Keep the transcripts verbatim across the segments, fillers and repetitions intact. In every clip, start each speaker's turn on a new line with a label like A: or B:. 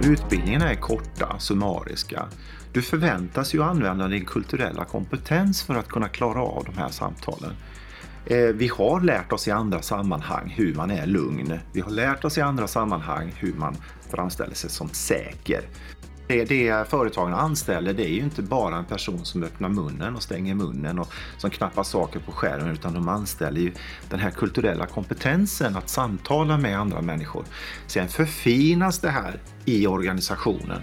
A: Utbildningarna är korta, summariska. Du förväntas ju använda din kulturella kompetens för att kunna klara av de här samtalen. Vi har lärt oss i andra sammanhang hur man är lugn. Vi har lärt oss i andra sammanhang hur man framställer sig som säker. Det, det företagen anställer, det är ju inte bara en person som öppnar munnen och stänger munnen och som knappar saker på skärmen, utan de anställer ju den här kulturella kompetensen att samtala med andra människor. Sen förfinas det här i organisationen.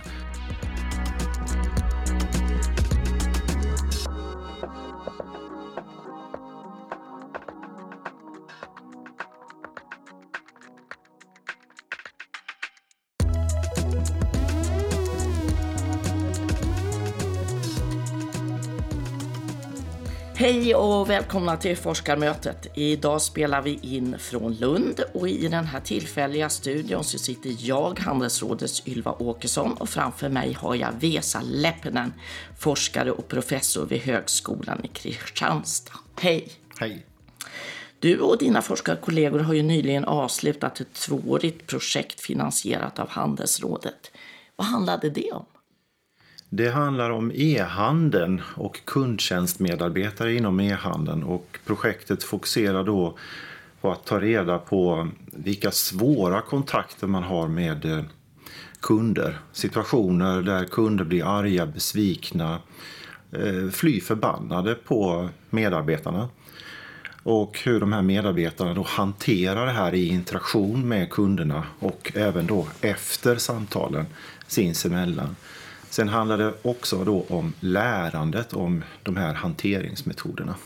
B: Hej och välkomna till forskarmötet. Idag spelar vi in från Lund och i den här tillfälliga studion så sitter jag, Handelsrådets Ylva Åkesson, och framför mig har jag Vesa Leppinen, forskare och professor vid Högskolan i Kristianstad. Hej!
A: Hej!
B: Du och dina forskarkollegor har ju nyligen avslutat ett tvåårigt projekt finansierat av Handelsrådet. Vad handlade det om?
A: Det handlar om e-handeln och kundtjänstmedarbetare inom e-handeln, och projektet fokuserar då på att ta reda på vilka svåra kontakter man har med kunder. Situationer där kunder blir arga, besvikna, fly förbannade på medarbetarna. Och hur de här medarbetarna då hanterar det här i interaktion med kunderna och även då efter samtalen sinsemellan. Sen handlar det också då om lärandet om de här hanteringsmetoderna.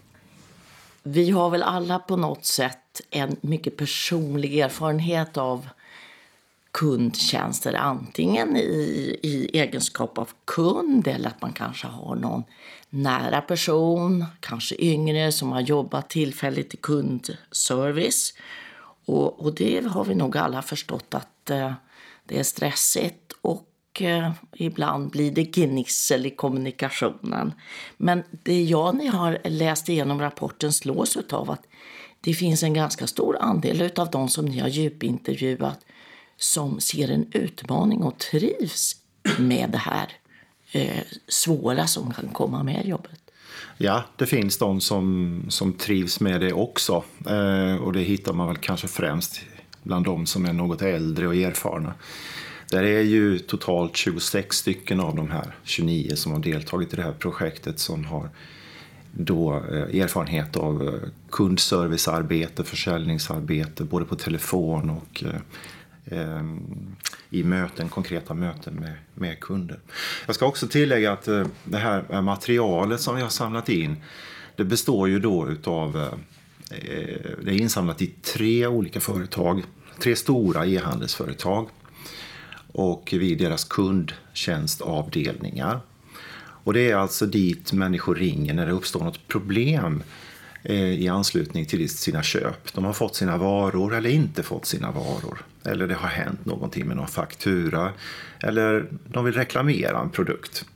B: Vi har väl alla på något sätt en mycket personlig erfarenhet av kundtjänster. Antingen i, i egenskap av kund, eller att man kanske har någon nära person, kanske yngre, som har jobbat tillfälligt i kundservice. Och, och det har vi nog alla förstått att eh, det är stressigt och Och ibland blir det gnissel i kommunikationen. Men det jag ni har läst igenom rapporten slås av att det finns en ganska stor andel av de som ni har djupintervjuat som ser en utmaning och trivs med det här eh, svåra som kan komma med jobbet.
A: Ja, det finns de som, som trivs med det också. Eh, och det hittar man väl kanske främst bland de som är något äldre och erfarna. Där är ju totalt tjugosex stycken av de här tjugonio som har deltagit i det här projektet som har då erfarenhet av kundservicearbete, försäljningsarbete, både på telefon och eh, i möten, konkreta möten med, med kunder. Jag ska också tillägga att eh, det här materialet som vi har samlat in, det består ju då utav, eh, det är insamlat i tre olika företag, tre stora e-handelsföretag. Och vid deras kundtjänstavdelningar. Och det är alltså dit människor ringer när det uppstår något problem eh, i anslutning till sina köp. De har fått sina varor eller inte fått sina varor. Eller det har hänt någonting med någon faktura. Eller de vill reklamera en produkt.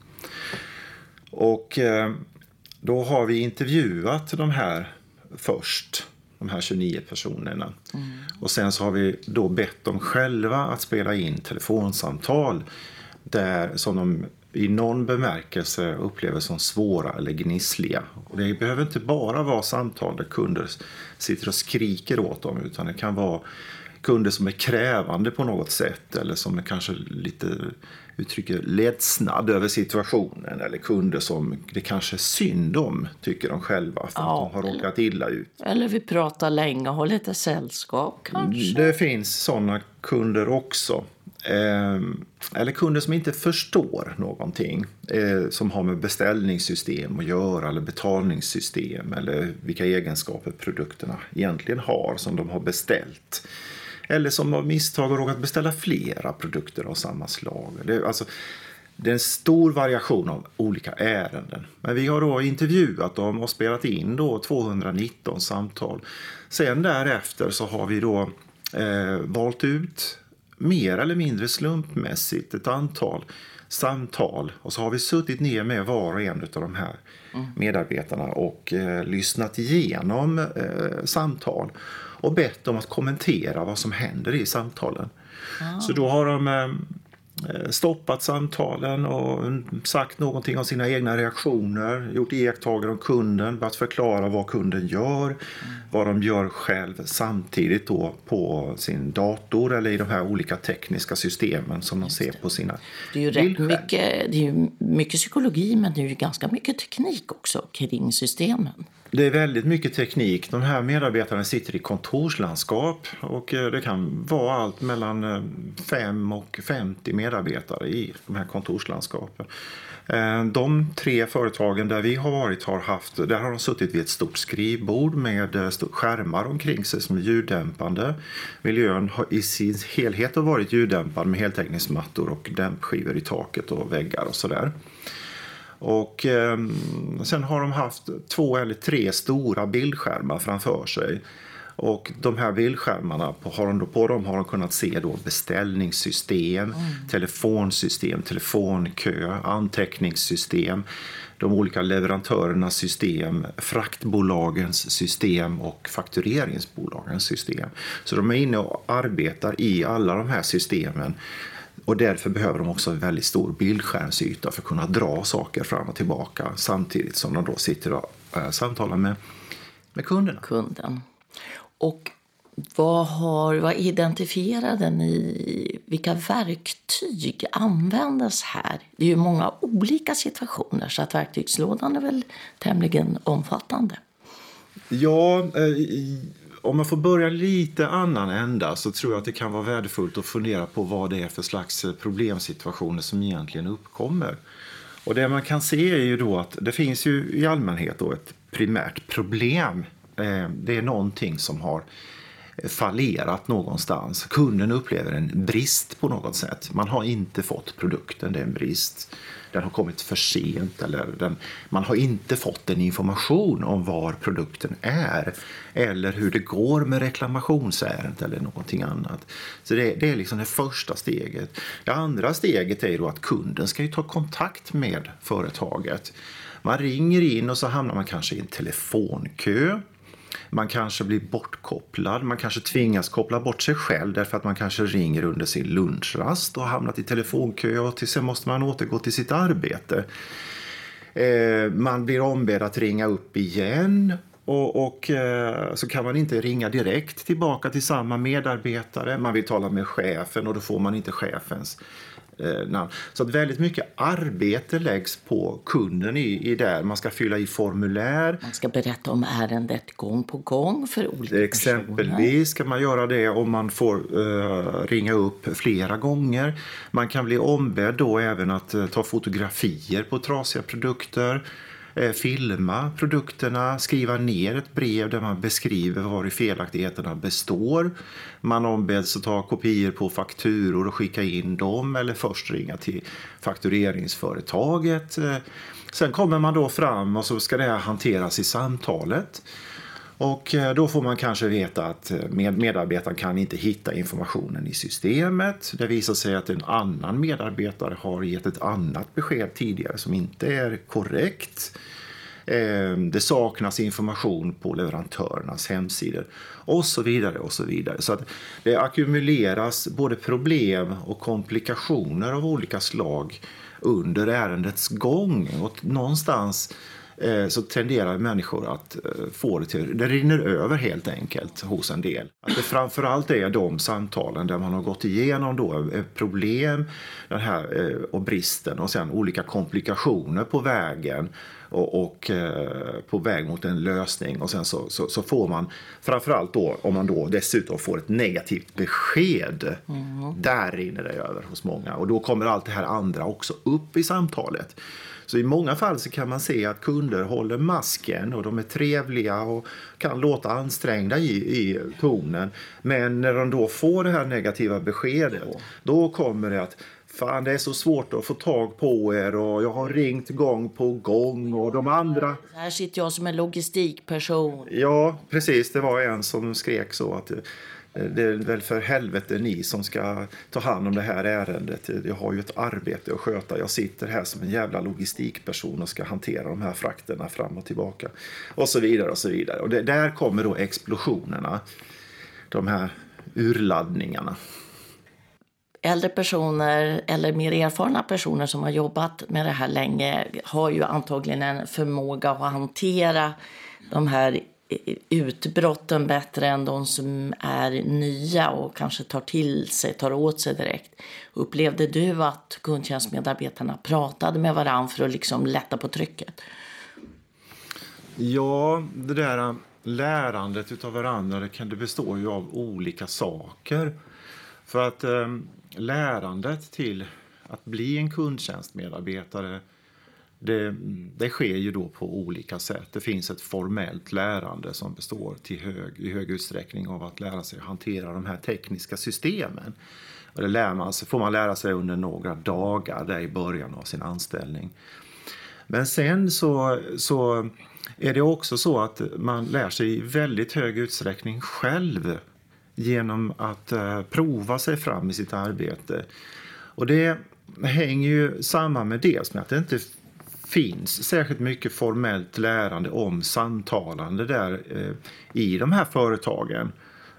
A: Och eh, då har vi intervjuat de här först. De här tjugonio personerna. Mm. Och sen så har vi då bett dem själva att spela in telefonsamtal där som de i någon bemärkelse upplever som svåra eller gnissliga. Och det behöver inte bara vara samtal där kunder sitter och skriker åt dem, utan det kan vara kunder som är krävande på något sätt eller som är kanske lite uttrycker ledsnad över situationen, eller kunder som det kanske är synd om, tycker de själva, för ja, att de har råkat illa ut.
B: Eller vi pratar länge och har lite sällskap kanske.
A: Det finns sådana kunder också. Eh, eller kunder som inte förstår någonting eh, som har med beställningssystem att göra, eller betalningssystem, eller vilka egenskaper produkterna egentligen har som de har beställt. Eller som av misstag har råkat beställa flera produkter av samma slag. Det är, alltså, det är en stor variation av olika ärenden. Men vi har då intervjuat dem och spelat in då tvåhundranitton samtal. Sen därefter så har vi då eh, valt ut mer eller mindre slumpmässigt ett antal samtal. Och så har vi suttit ner med var och en av de här mm. medarbetarna och eh, lyssnat igenom eh, samtal. Och bett dem att kommentera vad som händer i samtalen. Ah. Så då har de stoppat samtalen och sagt någonting om sina egna reaktioner, gjort iakttagelser om kunden, börjat förklara vad kunden gör, mm. vad de gör själv samtidigt då på sin dator eller i de här olika tekniska systemen som de ser på sina
B: Det är ju rätt mycket, det är ju mycket psykologi, men det är ju ganska mycket teknik också kring systemen.
A: Det är väldigt mycket teknik. De här medarbetarna sitter i kontorslandskap och det kan vara allt mellan fem och femtio medarbetare i de här kontorslandskapen. De tre företagen där vi har varit har haft, där har de suttit vid ett stort skrivbord med skärmar omkring sig som är ljuddämpande. Miljön har i sin helhet har varit ljuddämpad med heltäckningsmattor och dämpskivor i taket och väggar och sådär. Och eh, sen har de haft två eller tre stora bildskärmar framför sig. Och de här bildskärmarna, på, har de, på dem har de kunnat se då beställningssystem, mm. telefonsystem, telefonkö, anteckningssystem, de olika leverantörernas system, fraktbolagens system och faktureringsbolagens system. Så de är inne och arbetar i alla de här systemen. Och därför behöver de också en väldigt stor bildskärmsyta för att kunna dra saker fram och tillbaka samtidigt som de då sitter och äh, samtalar med, med kunderna.
B: Kunden. Och vad, har, vad identifierade ni, vilka verktyg användes här? Det är ju många olika situationer så att verktygslådan är väl tämligen omfattande.
A: Ja, eh, om man får börja lite annan ända så tror jag att det kan vara värdefullt att fundera på vad det är för slags problemsituationer som egentligen uppkommer. Och det man kan se är ju då att det finns ju i allmänhet då ett primärt problem. Det är någonting som har fallerat någonstans. Kunden upplever en brist på något sätt. Man har inte fått produkten, det är en brist. Den har kommit för sent eller den, man har inte fått en information om var produkten är eller hur det går med reklamationsärendet eller någonting annat. Så det, det är liksom det första steget. Det andra steget är då att kunden ska ju ta kontakt med företaget. Man ringer in och så hamnar man kanske i en telefonkö. Man kanske blir bortkopplad, man kanske tvingas koppla bort sig själv därför att man kanske ringer under sin lunchrast och har hamnat i telefonkö och till sen måste man återgå till sitt arbete. Eh, man blir ombedd att ringa upp igen och, och eh, så kan man inte ringa direkt tillbaka till samma medarbetare. Man vill tala med chefen och då får man inte chefens namn. Så att väldigt mycket arbete läggs på kunden i, i där. Man ska fylla i formulär.
B: Man ska berätta om ärendet gång på gång för olika
A: Exempelvis
B: personer.
A: ska man göra det om man får uh, ringa upp flera gånger. Man kan bli ombedd då även att uh, ta fotografier på trasiga produkter. Filma produkterna, skriva ner ett brev där man beskriver vad felaktigheterna består. Man ombeds att ta kopior på fakturor och skicka in dem eller först ringa till faktureringsföretaget. Sen kommer man då fram och så ska det här hanteras i samtalet. Och då får man kanske veta att medarbetaren kan inte hitta informationen i systemet. Det visar sig att en annan medarbetare har gett ett annat besked tidigare som inte är korrekt. Det saknas information på leverantörernas hemsidor och så vidare och så vidare. Så att det ackumuleras både problem och komplikationer av olika slag under ärendets gång. Och någonstans så tenderar människor att få det till, det rinner över helt enkelt hos en del. Att det framförallt är de samtalen där man har gått igenom då problem den här, och bristen och sen olika komplikationer på vägen och, och på väg mot en lösning och sen så, så, så får man framförallt då om man då dessutom får ett negativt besked mm. där rinner det över hos många och då kommer allt det här andra också upp i samtalet. Så i många fall så kan man se att kunder håller masken och de är trevliga och kan låta ansträngda i, i tonen. Men när de då får det här negativa beskedet, då kommer det att fan, det är så svårt att få tag på er och jag har ringt gång på gång och de andra...
B: Här sitter jag som en logistikperson.
A: Ja, precis. Det var en som skrek så att... Det är väl för helvete ni som ska ta hand om det här ärendet. Jag har ju ett arbete att sköta. Jag sitter här som en jävla logistikperson och ska hantera de här frakterna fram och tillbaka. Och så vidare och så vidare. Och det, där kommer då explosionerna. De här urladdningarna.
B: äldre personer eller mer erfarna personer som har jobbat med det här länge har ju antagligen en förmåga att hantera de här utbrotten bättre än de som är nya och kanske tar till sig, tar åt sig direkt. Upplevde du att kundtjänstmedarbetarna pratade med varandra för att liksom lätta på trycket?
A: Ja, det där lärandet utav varandra, det kan det bestå ju av olika saker. För att eh, lärandet till att bli en kundtjänstmedarbetare, det, det sker ju då på olika sätt. Det finns ett formellt lärande som består till hög, i hög utsträckning av att lära sig hantera de här tekniska systemen. Och det lär man, så får man lära sig under några dagar där i början av sin anställning. Men sen så, så är det också så att man lär sig i väldigt hög utsträckning själv genom att uh, prova sig fram i sitt arbete. Och det hänger ju samman med dels med att det inte finns särskilt mycket formellt lärande om samtalande där uh, i de här företagen.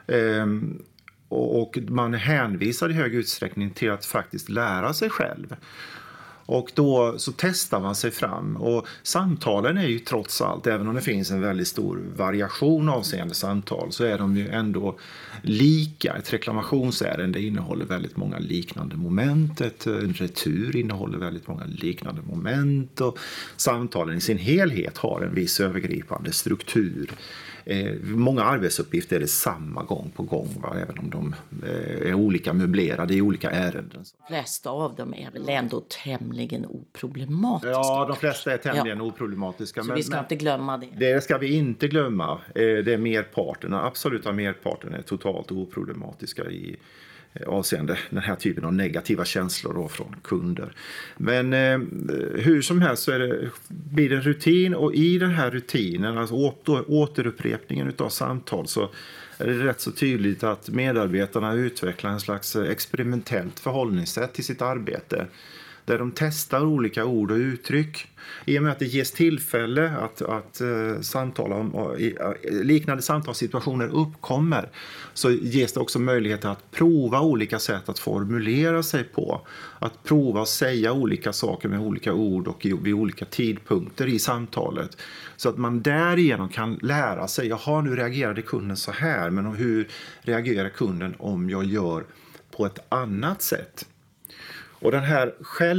A: Um, och, och man hänvisar i hög utsträckning till att faktiskt lära sig själv. Och då så testar man sig fram. Och samtalen är ju trots allt, även om det finns en väldigt stor variation avseende samtal, så är de ju ändå lika. Ett reklamationsärende innehåller väldigt många liknande moment. Ett en retur innehåller väldigt många liknande moment. Och samtalen i sin helhet har en viss övergripande struktur. Eh, många arbetsuppgifter är det samma gång på gång, va? Även om de eh, är olika möblerade i olika ärenden.
B: De flesta av dem är väl ändå tämligen oproblematiska.
A: Ja, de flesta är tämligen ja. oproblematiska.
B: Så
A: men,
B: vi ska
A: men,
B: inte glömma det.
A: Det ska vi inte glömma. Eh, det är merparten, absoluta merparten är totalt oproblematiska i avseende den här typen av negativa känslor då från kunder. Men eh, hur som helst så är det, blir det en rutin, och i den här rutinen, alltså åter, återupprepningen utav samtal, så är det rätt så tydligt att medarbetarna utvecklar en slags experimentellt förhållningssätt till sitt arbete, där de testar olika ord och uttryck. I och med att det ges tillfälle att, att uh, samtala om, uh, liknande samtalssituationer uppkommer, så ges det också möjlighet att prova olika sätt att formulera sig på. Att prova att säga olika saker med olika ord och i, vid olika tidpunkter i samtalet. Så att man därigenom kan lära sig, jaha, nu reagerade kunden så här, men hur reagerar kunden om jag gör på ett annat sätt? Och den här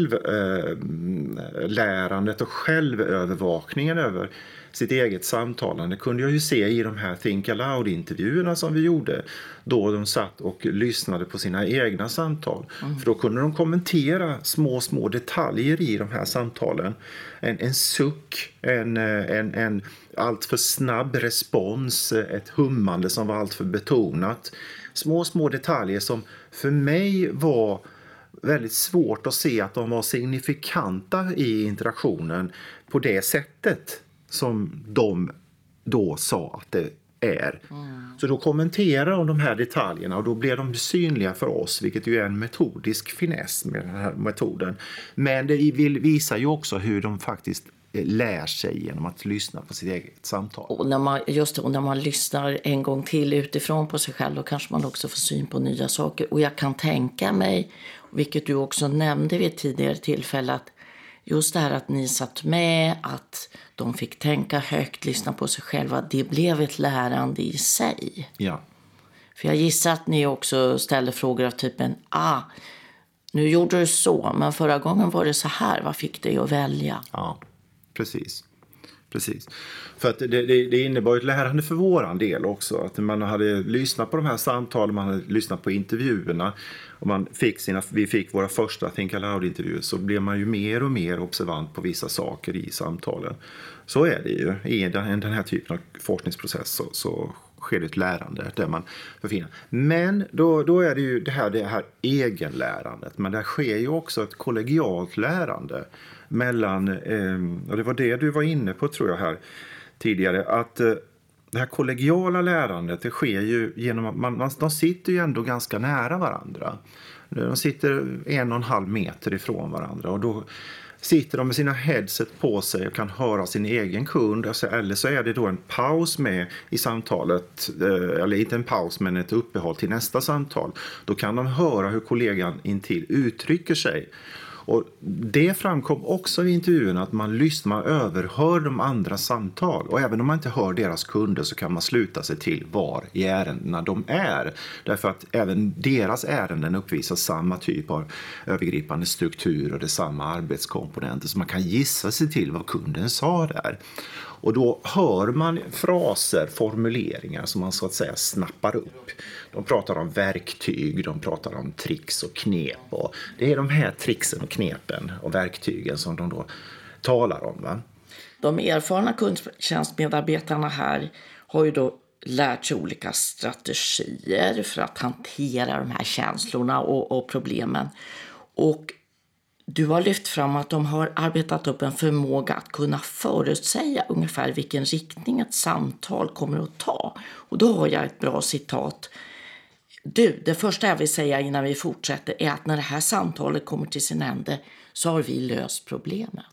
A: självlärandet och självövervakningen över sitt eget samtalande kunde jag ju se i de här Think Aloud-intervjuerna som vi gjorde. Då de satt och lyssnade på sina egna samtal. Mm. För då kunde de kommentera små, små detaljer i de här samtalen. En, en suck, en, en, en allt för snabb respons, ett hummande som var allt för betonat. Små, små detaljer som för mig var väldigt svårt att se att de var signifikanta i interaktionen på det sättet som de då sa att det är. Mm. Så då kommenterar de de här detaljerna, och då blir de synliga för oss, vilket ju är en metodisk finess med den här metoden. Men det visar ju också hur de faktiskt lär sig genom att lyssna på sitt eget samtal.
B: Och när man, just det, och när man lyssnar en gång till utifrån på sig själv, då kanske man också får syn på nya saker. Och jag kan tänka mig, vilket du också nämnde vid ett tidigare tillfälle, att just det här att ni satt med, att de fick tänka högt, lyssna på sig själva, det blev ett lärande i sig.
A: Ja.
B: För jag gissar att ni också ställde frågor av typen, ah, nu gjorde du så, men förra gången var det så här, vad fick dig att välja?
A: Ja, precis. Precis. För att det, det, det innebar ett lärande för våran del också. Att man hade lyssnat på de här samtalen, man hade lyssnat på intervjuerna, och man fick sina, vi fick våra första Think Aloud-intervjuer, så blev man ju mer och mer observant på vissa saker i samtalen. Så är det ju. I den, den här typen av forskningsprocess så, så sker det ett lärande där man förfinar. Men då, då är det ju det här, det här egenlärandet. Men där sker ju också ett kollegialt lärande mellan, eh, och det var det du var inne på tror jag här tidigare, att eh, det här kollegiala lärandet, det sker ju genom att man, man, de sitter ju ändå ganska nära varandra. De sitter en och en halv meter ifrån varandra, och då sitter de med sina headset på sig och kan höra sin egen kund, eller så är det då en paus med i samtalet, eller inte en paus men ett uppehåll till nästa samtal. Då kan de höra hur kollegan intill uttrycker sig. Och det framkom också i intervjun att man lyssnar, överhör de andra samtal. Och även om man inte hör deras kunder så kan man sluta sig till var i ärendena de är. Därför att även deras ärenden uppvisar samma typ av övergripande struktur och det är samma arbetskomponenter. Så man kan gissa sig till vad kunden sa där. Och då hör man fraser, formuleringar som man så att säga snappar upp. De pratar om verktyg, de pratar om tricks och knep. Och det är de här tricksen och knepen och verktygen som de då talar om. Va?
B: De erfarna kundtjänstmedarbetarna här har ju då lärt sig olika strategier för att hantera de här känslorna och, och problemen. Och du har lyft fram att de har arbetat upp en förmåga att kunna förutsäga ungefär vilken riktning ett samtal kommer att ta. Och då har jag ett bra citat. Du, det första jag vill säga innan vi fortsätter är att när det här samtalet kommer till sin ände så har vi löst problemet.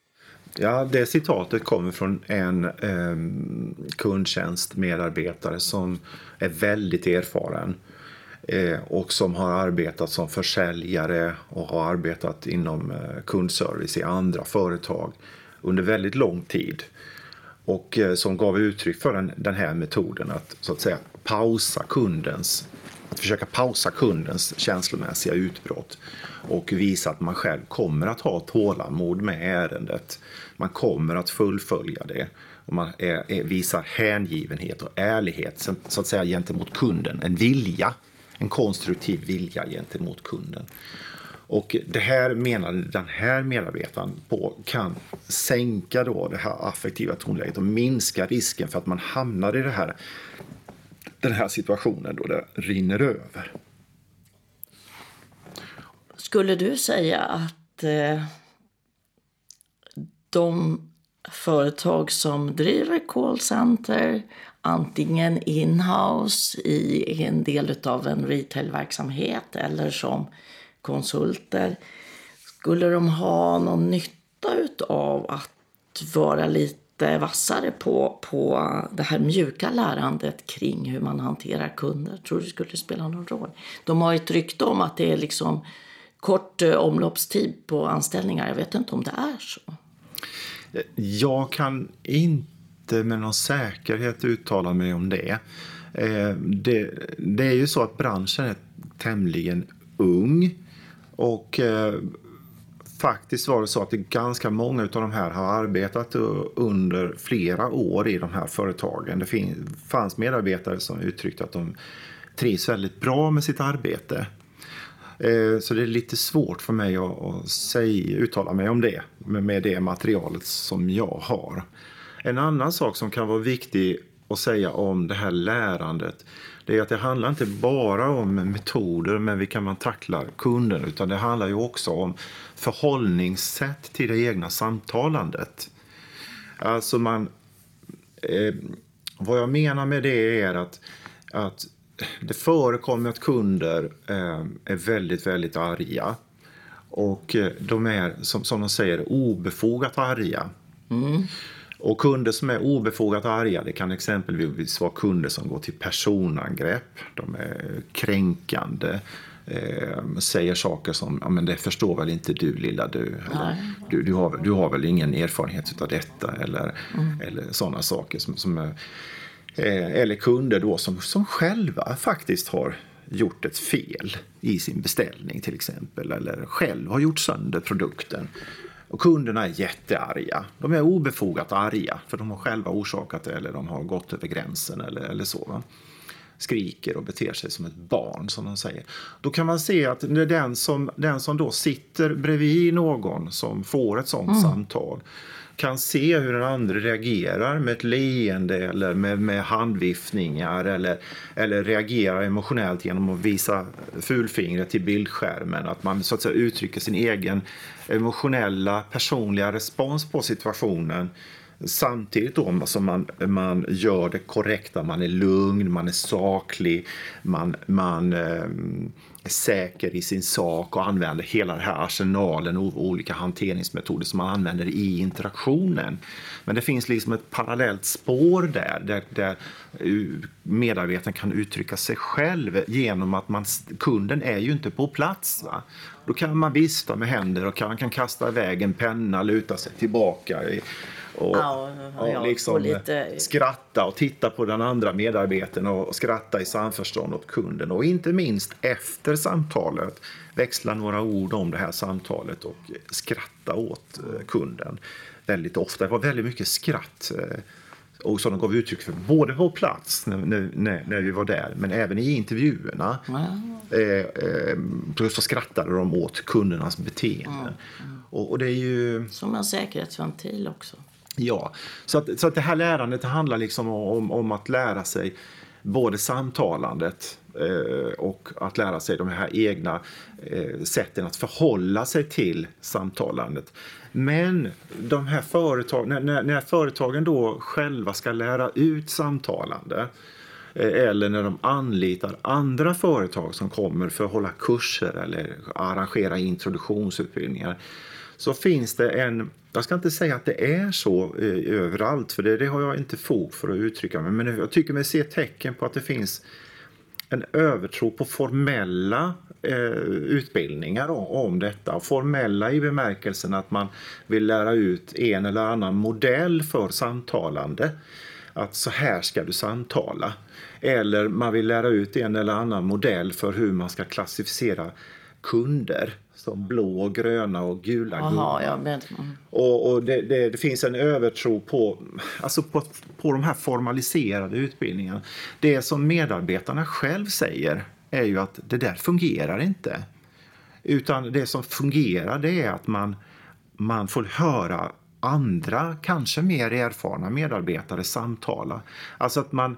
A: Ja, det citatet kommer från en eh, kundtjänstmedarbetare som är väldigt erfaren. Och som har arbetat som försäljare och har arbetat inom kundservice i andra företag under väldigt lång tid. Och som gav uttryck för den, den här metoden att så att säga pausa kundens, försöka pausa kundens känslomässiga utbrott och visa att man själv kommer att ha tålamod med ärendet. Man kommer att fullfölja det. Och man är, är, visar hängivenhet och ärlighet så att säga gentemot kunden, en vilja. En konstruktiv vilja gentemot kunden. Och det här menar den här medarbetaren på kan sänka då det här affektiva tonläget och minska risken för att man hamnar i det här, den här situationen då det rinner över.
B: Skulle du säga att eh, de företag som driver callcenter antingen in-house i en del av en retailverksamhet eller som konsulter, skulle de ha någon nytta av att vara lite vassare på, på det här mjuka lärandet kring hur man hanterar kunder? Tror du det skulle spela någon roll? De har ett rykte om att det är liksom kort omloppstid på anställningar. Jag vet inte om det är så.
A: Jag kan inte med någon säkerhet uttala mig om det. Det, det är ju så att branschen är tämligen ung och faktiskt var det så att det ganska många av de här har arbetat under flera år i de här företagen. Det fanns medarbetare som uttryckte att de trivs väldigt bra med sitt arbete. Så det är lite svårt för mig att säga, uttala mig om det med det materialet som jag har. En annan sak som kan vara viktig att säga om det här lärandet, det är att det handlar inte bara om metoder men vi kan man tackla kunden, utan det handlar ju också om förhållningssätt till det egna samtalandet. Alltså man, eh, vad jag menar med det är att, att det förekommer att kunder eh, är väldigt, väldigt arga. Och eh, de är, som, som de säger, obefogat arga. Mm. Och kunder som är obefogat arga, det kan exempelvis vara kunder som går till personangrepp. De är kränkande. Eh, säger saker som, ja men det förstår väl inte du lilla du. Eller, du, du, har, du har väl ingen erfarenhet av detta. Eller, mm. eller sådana saker som... som är, eller kunder då som, som själva faktiskt har gjort ett fel i sin beställning till exempel. Eller själv har gjort sönder produkten. Och kunderna är jättearga. De är obefogat arga för de har själva orsakat det eller de har gått över gränsen eller, eller så. Va? Skriker och beter sig som ett barn som de säger. Då kan man se att det är den som, den som då sitter bredvid någon som får ett sånt mm. samtal kan se hur den andra reagerar med ett leende eller med, med handviftningar eller, eller reagerar emotionellt genom att visa fulfingret till bildskärmen. Att man så att säga uttrycker sin egen emotionella, personliga respons på situationen Samtidigt då alltså man, man gör det korrekta, man är lugn, man är saklig, man, man eh, är säker i sin sak och använder hela den här arsenalen av olika hanteringsmetoder som man använder i interaktionen. Men det finns liksom ett parallellt spår där, där, där medarbetaren kan uttrycka sig själv genom att man, kunden är ju inte på plats. Va? Då kan man vifta med händer och kan, kan kasta iväg en penna, luta sig tillbaka och, ja, ja, och liksom lite... skratta och titta på den andra medarbetaren och skratta i samförstånd åt kunden. Och inte minst efter samtalet växla några ord om det här samtalet och skratta åt kunden. Väldigt ofta. Det var väldigt mycket skratt och som de gav uttryck för både på plats när, när, när vi var där men även i intervjuerna. Mm. Eh, eh, så skrattade de åt kundernas beteende. Mm. Mm. Och, och det är ju...
B: Som en säkerhetsventil också.
A: Ja, så att, så att det här lärandet handlar liksom om, om att lära sig både samtalandet eh, och att lära sig de här egna eh, sätten att förhålla sig till samtalandet. Men de här företag, när, när, när företagen då själva ska lära ut samtalande eh, eller när de anlitar andra företag som kommer för att hålla kurser eller arrangera introduktionsutbildningar, så finns det en, jag ska inte säga att det är så eh, överallt, för det, det har jag inte fog för att uttrycka mig, men jag tycker mig se tecken på att det finns en övertro på formella eh, utbildningar om, om detta. Formella i bemärkelsen att man vill lära ut en eller annan modell för samtalande. Att så här ska du samtala. Eller man vill lära ut en eller annan modell för hur man ska klassificera kunder. Som blå, gröna och gula
B: Aha, ja, men... mm.
A: Och, och det, det, det finns en övertro på, alltså på, på de här formaliserade utbildningarna. Det som medarbetarna själv säger är ju att det där fungerar inte. Utan det som fungerar, det är att man, man får höra andra, kanske mer erfarna medarbetare samtala. Alltså att man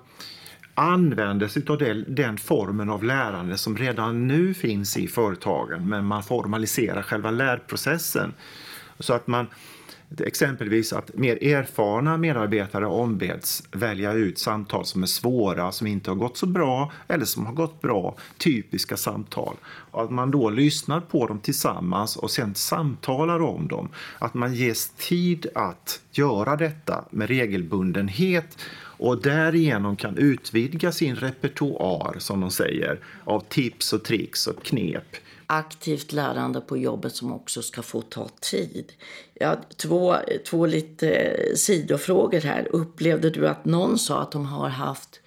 A: använder sig av det, den formen av lärande som redan nu finns i företagen, men man formaliserar själva lärprocessen så att man exempelvis att mer erfarna medarbetare ombeds välja ut samtal som är svåra, som inte har gått så bra eller som har gått bra, typiska samtal. Och att man då lyssnar på dem tillsammans och sen samtalar om dem. Att man ges tid att göra detta med regelbundenhet och därigenom kan utvidga sin repertoar, som de säger, av tips och tricks och knep.
B: Aktivt lärande på jobbet som också ska få ta tid. Ja, två, två lite sidofrågor här. Upplevde du att någon sa att de har haft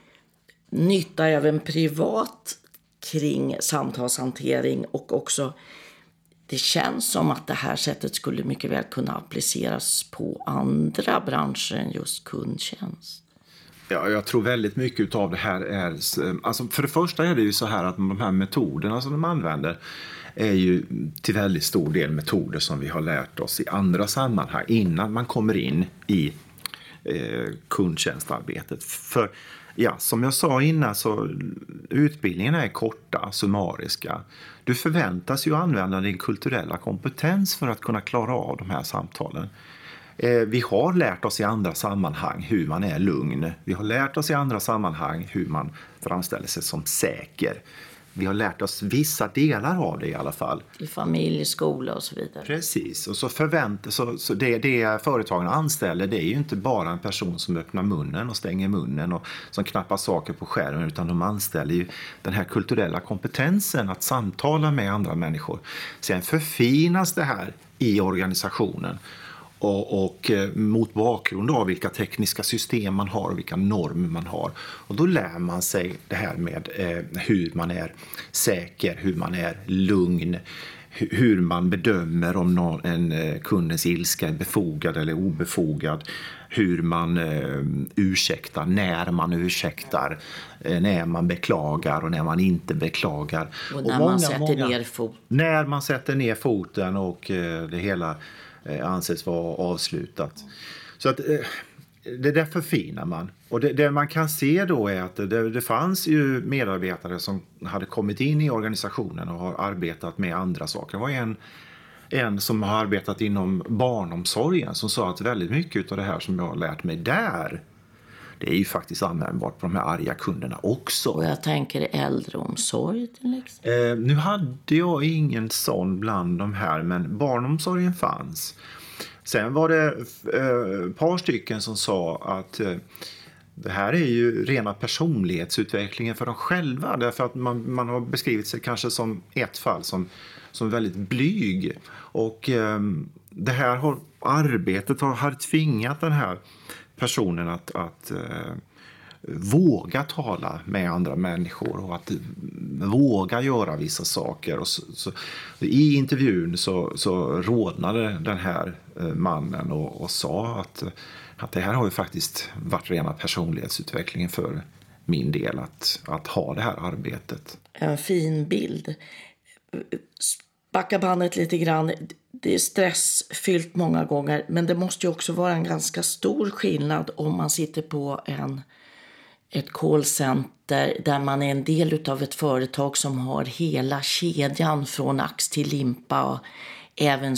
B: nytta även privat kring samtalshantering och också det känns som att det här sättet skulle mycket väl kunna appliceras på andra branscher än just kundtjänst?
A: Ja, jag tror väldigt mycket av det här är... Alltså för det första är det ju så här att de här metoderna som de använder är ju till väldigt stor del metoder som vi har lärt oss i andra sammanhang innan man kommer in i eh, kundtjänstarbetet. För ja, som jag sa innan så utbildningarna är korta, summariska. Du förväntas ju använda din kulturella kompetens för att kunna klara av de här samtalen. Vi har lärt oss i andra sammanhang hur man är lugn. Vi har lärt oss i andra sammanhang hur man framställer sig som säker. Vi har lärt oss vissa delar av det i alla fall.
B: I familj, skola och så vidare.
A: Precis. Och så förväntas, så, så det, det företagen anställer, det är ju inte bara en person som öppnar munnen och stänger munnen och som knappar saker på skärmen, utan de anställer ju den här kulturella kompetensen att samtala med andra människor. Sen förfinas det här i organisationen. Och, och mot bakgrund av vilka tekniska system man har och vilka normer man har. Och då lär man sig det här med eh, hur man är säker, hur man är lugn, hur man bedömer om någon, en eh, kundens ilska är befogad eller obefogad, hur man eh, ursäktar, när man ursäktar, eh, när man beklagar och när man inte beklagar.
B: Och när och många, man sätter många, ner foten.
A: När man sätter ner foten och eh, det hela anses vara avslutat. Så att det där förfinar man. Och det, det man kan se då är att det, det fanns ju medarbetare som hade kommit in i organisationen och har arbetat med andra saker. Det var en, en som har arbetat inom barnomsorgen som sa att väldigt mycket av det här som jag har lärt mig där, det är ju faktiskt användbart på de här arga kunderna också.
B: Och jag tänker äldreomsorg till exempel.
A: Eh, nu hade jag ingen sån bland de här, men barnomsorgen fanns. Sen var det eh, ett par stycken som sa att eh, det här är ju rena personlighetsutvecklingen för dem själva. Därför att man, man har beskrivit sig kanske som ett fall som, som väldigt blyg. Och eh, det här har, arbetet har, har tvingat den här personen att, att eh, våga tala med andra människor och att våga göra vissa saker. Och så, så, i intervjun så, så rådnade den här mannen och, och sa att, att det här har ju faktiskt varit rena personlighetsutvecklingen för min del att, att ha det här arbetet.
B: En fin bild. Backa bandet lite grann. Det är stressfyllt många gånger, men det måste ju också vara en ganska stor skillnad om man sitter på en, ett callcenter där man är en del av ett företag som har hela kedjan från ax till limpa och även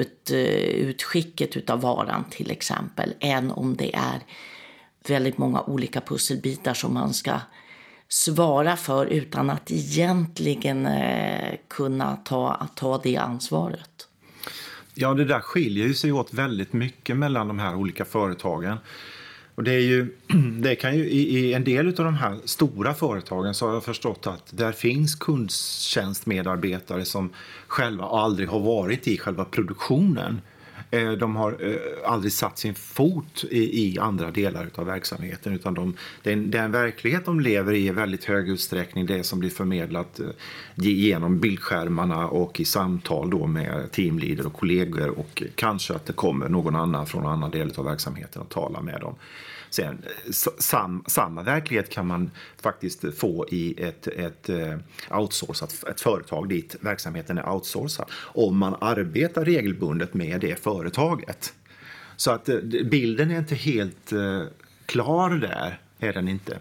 B: slututskicket av varan till exempel, än om det är väldigt många olika pusselbitar som man ska svara för utan att egentligen eh, kunna ta, ta det ansvaret.
A: Ja, det där skiljer ju sig åt väldigt mycket mellan de här olika företagen. Och det är ju, det kan ju i, i en del av de här stora företagen så har jag förstått att där finns kundtjänstmedarbetare som själva aldrig har varit i själva produktionen. De har aldrig satt sin fot i, i andra delar av verksamheten, utan de, den, den verklighet de lever i är väldigt hög utsträckning det som blir förmedlat genom bildskärmarna och i samtal då med teamleader och kollegor, och kanske att det kommer någon annan från en annan del av verksamheten och talar med dem. Sen, sam, samma verklighet kan man faktiskt få i ett, ett outsourcat ett företag dit verksamheten är outsourcad om man arbetar regelbundet med det företaget. Så att bilden är inte helt uh, klar där, är den inte.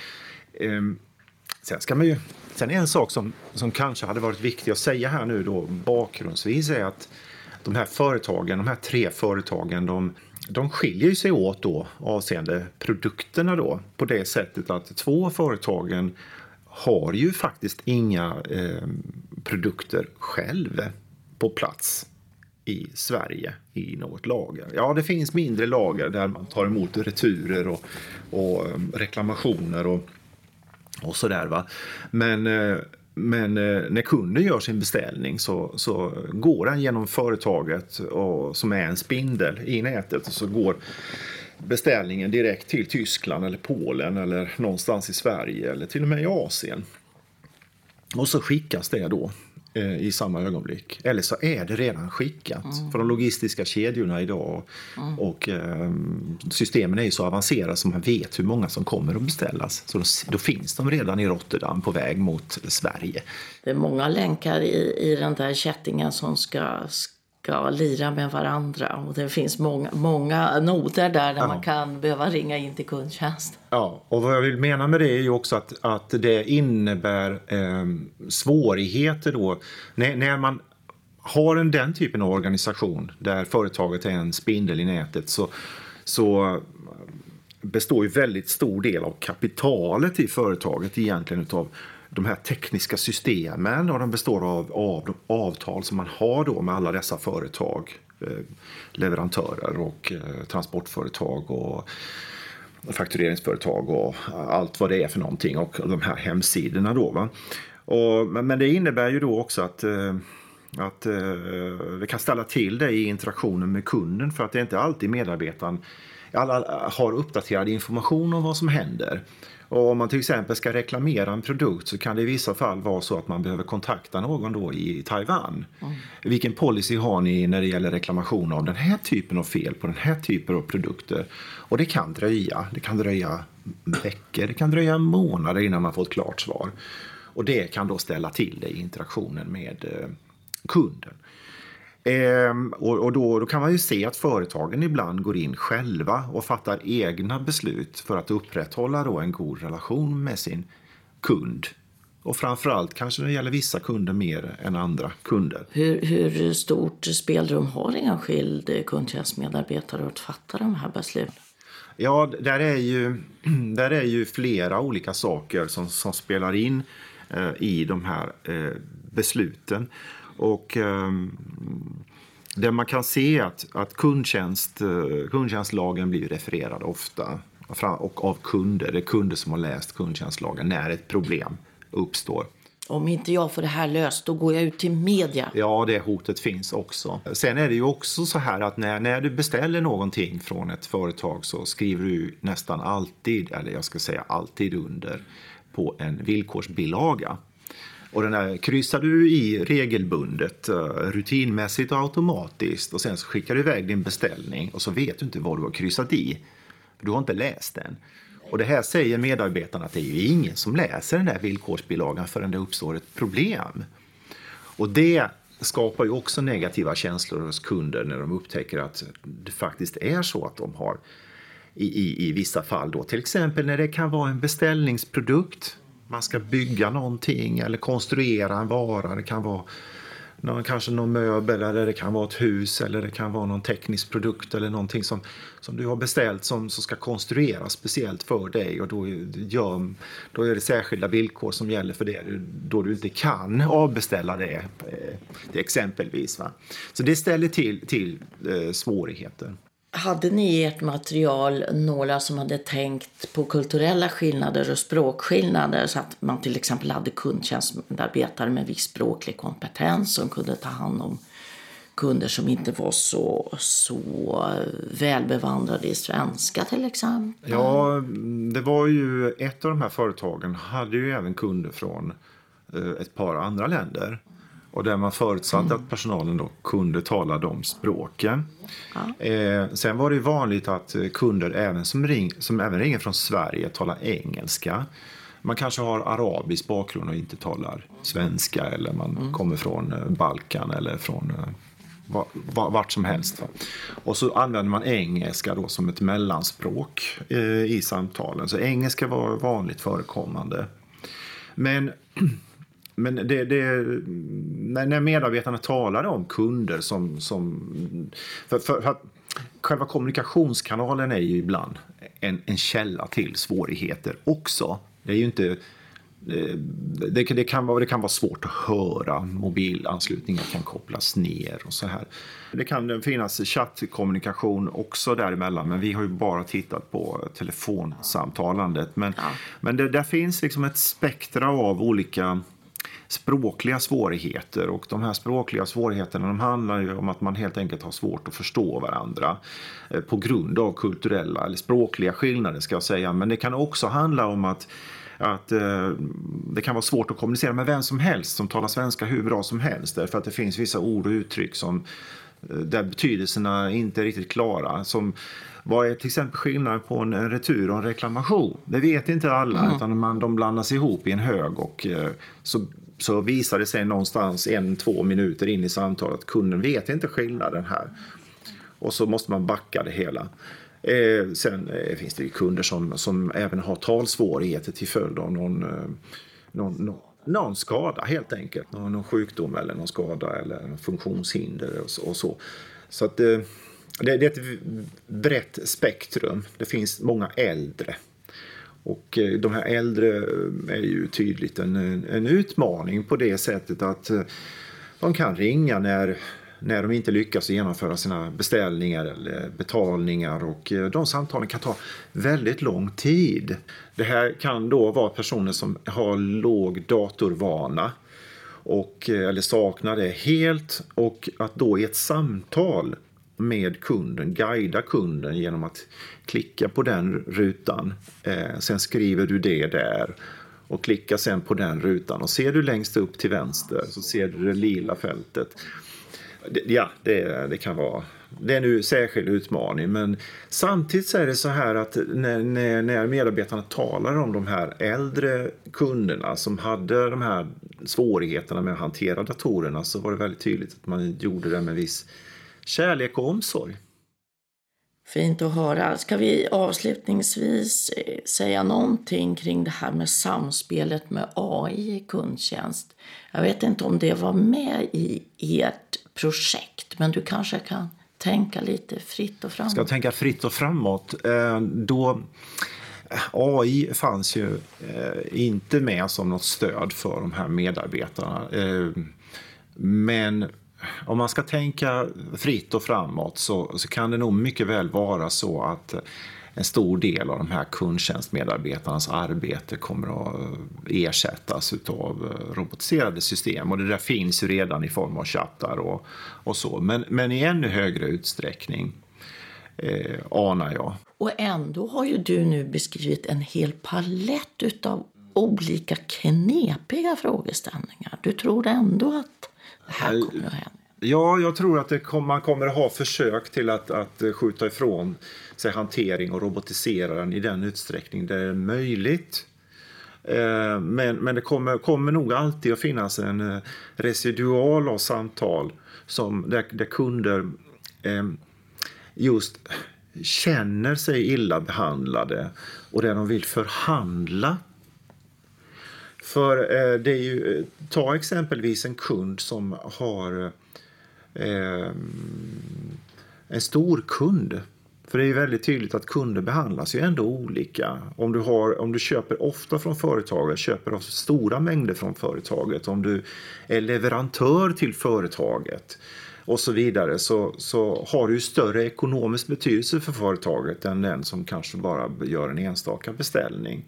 A: Um, sen ska man ju, sen är en sak som, som kanske hade varit viktig att säga här nu då bakgrundsvis är att de här företagen, de här tre företagen, de De skiljer sig åt då avseende produkterna då på det sättet att två företagen har ju faktiskt inga eh, produkter själva på plats i Sverige i något lager. Ja, det finns mindre lager där man tar emot returer och, och reklamationer och, och sådär va. Men eh, Men när kunden gör sin beställning så, så går den genom företaget och, som är en spindel i nätet, och så går beställningen direkt till Tyskland eller Polen eller någonstans i Sverige eller till och med i Asien. Och så skickas det då eh, i samma ögonblick. Eller så är det redan skickat. Mm. För de logistiska kedjorna idag mm. och eh, systemen är ju så avancerade som man vet hur många som kommer att beställas. Så då, då finns de redan i Rotterdam på väg mot Sverige.
B: Det är många länkar i, i den där kättingen som ska, ska lira med varandra. Och det finns många, många noder där, där ja. man kan behöva ringa in till kundtjänst.
A: Ja, och vad jag vill mena med det är ju också att, att det innebär eh, svårigheter då. När, när man har en, den typen av organisation där företaget är en spindel i nätet, så, så består ju väldigt stor del av kapitalet i företaget egentligen utav de här tekniska systemen, och de består av, av de avtal som man har då med alla dessa företag, eh, leverantörer och eh, transportföretag och faktureringsföretag och allt vad det är för någonting, och de här hemsidorna då va. Och, men det innebär ju då också att, att det kan ställa till det i interaktionen med kunden, för att det är inte alltid medarbetaren alla har uppdaterad information om vad som händer. Och om man till exempel ska reklamera en produkt så kan det i vissa fall vara så att man behöver kontakta någon då i Taiwan. Mm. Vilken policy har ni när det gäller reklamation av den här typen av fel på den här typen av produkter? Och det kan dröja. Det kan dröja veckor, det kan dröja månader innan man får ett klart svar. Och det kan då ställa till det i interaktionen med eh, kunden. Ehm, och och då, då kan man ju se att företagen ibland går in själva och fattar egna beslut för att upprätthålla då en god relation med sin kund Och framförallt kanske det gäller vissa kunder mer än andra kunder.
B: Hur, hur stort spelrum har en enskild kundtjänstmedarbetare att fatta de här besluten?
A: Ja, där är ju, där är ju flera olika saker som, som spelar in eh, i de här eh, besluten. Och eh, där man kan se att, att kundtjänst, eh, kundtjänstlagen blir refererad ofta och av kunder. Det är kunder som har läst kundtjänstlagen när ett problem uppstår.
B: Om inte jag får det här löst, då går jag ut till media.
A: Ja, det hotet finns också. Sen är det ju också så här att när, när du beställer någonting från ett företag så skriver du nästan alltid, eller jag ska säga alltid under, på en villkorsbilaga. Och den här kryssar du i regelbundet, rutinmässigt och automatiskt. Och sen så skickar du iväg din beställning och så vet du inte vad du har kryssat i. För du har inte läst den. Och det här säger medarbetarna att det är ju ingen som läser den här villkorsbilagan förrän det uppstår ett problem. Och det skapar ju också negativa känslor hos kunder när de upptäcker att det faktiskt är så att de har i, i, i vissa fall då. Till exempel när det kan vara en beställningsprodukt. Man ska bygga någonting eller konstruera en vara. Det kan vara någon, kanske någon möbel eller det kan vara ett hus eller det kan vara någon teknisk produkt eller någonting som, som du har beställt som, som ska konstrueras speciellt för dig och då, gör, då är det särskilda villkor som gäller för det då du inte kan avbeställa det, det exempelvis. Va? Så det ställer till, till eh, svårigheter.
B: Hade ni i ert material några som hade tänkt på kulturella skillnader och språkskillnader så att man till exempel hade kundtjänstmedarbetare med viss språklig kompetens som kunde ta hand om kunder som inte var så, så välbevandrade i svenska till exempel?
A: Ja, det var ju ett av de här företagen hade ju även kunder från ett par andra länder. Och där man förutsatte mm. att personalen då kunde tala de språken. Ja. Eh, sen var det vanligt att kunder även som, ring, som även ringer från Sverige talar engelska. Man kanske har arabisk bakgrund och inte talar svenska. Eller man mm. kommer från Balkan eller från uh, vart som helst. Va? Och så använder man engelska då som ett mellanspråk eh, i samtalen. Så engelska var vanligt förekommande. Men... Men det, det, när medarbetarna talade om kunder som... som för, för, för att själva kommunikationskanalen är ju ibland en, en källa till svårigheter också. Det är ju inte... Det, det, kan vara, det kan vara svårt att höra. Mobilanslutningar kan kopplas ner och så här. Det kan finnas chattkommunikation också däremellan. Men vi har ju bara tittat på telefonsamtalandet. Men, ja. men det, där finns liksom ett spektra av olika... språkliga svårigheter och de här språkliga svårigheterna de handlar ju om att man helt enkelt har svårt att förstå varandra eh, på grund av kulturella eller språkliga skillnader ska jag säga, men det kan också handla om att, att eh, det kan vara svårt att kommunicera med vem som helst som talar svenska hur bra som helst därför att det finns vissa ord och uttryck som eh, där betydelserna inte är riktigt klara som vad är till exempel skillnaden på en retur och en reklamation? Det vet inte alla mm. utan man, de blandas ihop i en hög och eh, så så visar det sig någonstans en, två minuter in i samtalet att kunden vet inte skillnaden här. Och så måste man backa det hela. Eh, sen eh, finns det ju kunder som, som även har talsvårigheter till följd av någon, eh, någon, någon, någon skada helt enkelt. Någon, någon sjukdom eller någon skada eller funktionshinder och så. Och så. så att, eh, det, det är ett brett spektrum. Det finns många äldre. Och de här äldre är ju tydligt en, en utmaning på det sättet att de kan ringa när, när de inte lyckas genomföra sina beställningar eller betalningar och de samtalen kan ta väldigt lång tid. Det här kan då vara personer som har låg datorvana och, eller saknar det helt och att då i ett samtal med kunden, guida kunden genom att klicka på den rutan. Eh, sen skriver du det där och klicka sen på den rutan. Och ser du längst upp till vänster så ser du det lila fältet. Det, ja, det, det kan vara... Det är nu en särskild utmaning. Men samtidigt så är det så här att när, när, när medarbetarna talar om de här äldre kunderna som hade de här svårigheterna med att hantera datorerna så var det väldigt tydligt att man gjorde det med viss kärlek och omsorg.
B: Fint att höra. Ska vi avslutningsvis säga någonting kring det här med samspelet med A I i kundtjänst? Jag vet inte om det var med i ert projekt, men du kanske kan tänka lite fritt och framåt.
A: Ska jag tänka fritt och framåt? Då, A I fanns ju inte med som något stöd för de här medarbetarna. Men om man ska tänka fritt och framåt så, så kan det nog mycket väl vara så att en stor del av de här kundtjänstmedarbetarnas arbete kommer att ersättas av robotiserade system. Och det där finns ju redan i form av chattar och, och så. Men, men i ännu högre utsträckning eh, anar jag.
B: Och ändå har ju du nu beskrivit en hel palett utav olika knepiga frågeställningar. Du tror ändå att det här kommer att hända?
A: Ja, jag tror att det kom, man kommer att ha försök till att, att skjuta ifrån sig hantering och robotisera den i den utsträckning det är möjligt. Eh, men, men det kommer, kommer nog alltid att finnas en residual av samtal som, där, där kunder eh, just känner sig illa behandlade och där de vill förhandla. För eh, det är ju, ta exempelvis en kund som har eh, en stor kund. För det är ju väldigt tydligt att kunder behandlas ju ändå olika. Om du, har, om du köper ofta från företaget, köper också stora mängder från företaget. Om du är leverantör till företaget och så vidare så, så har du ju större ekonomisk betydelse för företaget än den som kanske bara gör en enstaka beställning.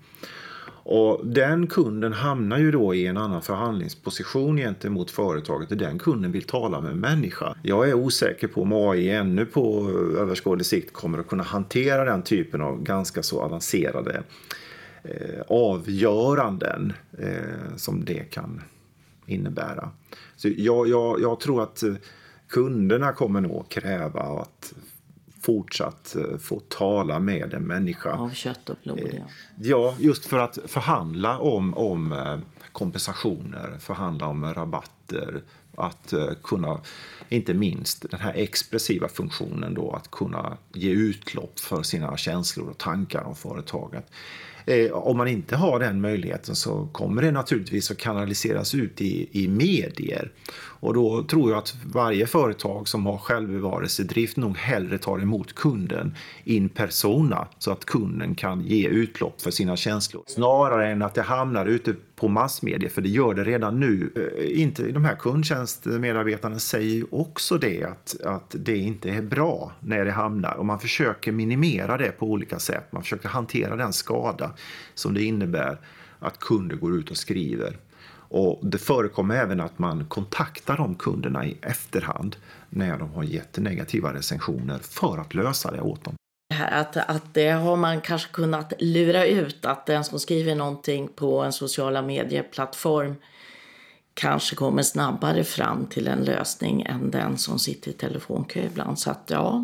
A: Och den kunden hamnar ju då i en annan förhandlingsposition gentemot företaget och den kunden vill tala med en människa. Jag är osäker på om A I ännu på överskådlig sikt kommer att kunna hantera den typen av ganska så avancerade eh, avgöranden eh, som det kan innebära. Så jag, jag, jag tror att kunderna kommer nog kräva att fortsatt få tala med en människa.
B: Av kött och blod, ja.
A: Ja, just för att förhandla om, om kompensationer, förhandla om rabatter, att kunna, inte minst den här expressiva funktionen då, att kunna ge utlopp för sina känslor och tankar om företaget. Eh, om man inte har den möjligheten så kommer det naturligtvis att kanaliseras ut i, i medier. Och då tror jag att varje företag som har självbevarelsedrift nog hellre tar emot kunden in persona så att kunden kan ge utlopp för sina känslor. Snarare än att det hamnar ute på massmedia, för det gör det redan nu. Eh, inte, de här kundtjänstmedarbetarna säger ju också det att, att det inte är bra när det hamnar. Och man försöker minimera det på olika sätt. Man försöker hantera den skada som det innebär att kunder går ut och skriver. Och det förekommer även att man kontaktar de kunderna i efterhand när de har gett negativa recensioner för att lösa det åt dem.
B: Att, att det har man kanske kunnat lura ut, att den som skriver någonting på en sociala medieplattform kanske kommer snabbare fram till en lösning än den som sitter i telefonkö ibland. Så att ja,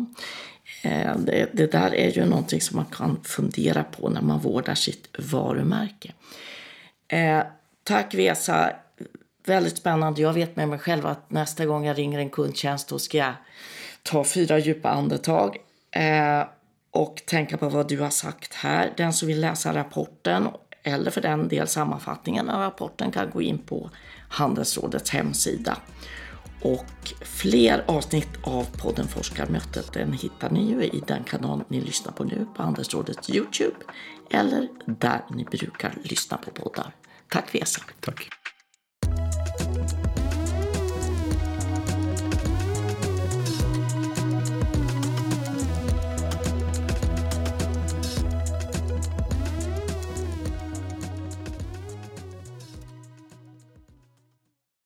B: det, det där är ju någonting som man kan fundera på när man vårdar sitt varumärke. Eh, tack Vesa, väldigt spännande. Jag vet med mig själv att nästa gång jag ringer en kundtjänst då ska jag ta fyra djupa andetag eh, och tänka på vad du har sagt här. Den som vill läsa rapporten eller för den del sammanfattningen av rapporten kan gå in på Handelsrådets hemsida. Och fler avsnitt av podden Forskarmötet den hittar ni ju i den kanal ni lyssnar på nu på Handelsrådets YouTube eller där ni brukar lyssna på poddar. Tack Vesa.
A: Tack.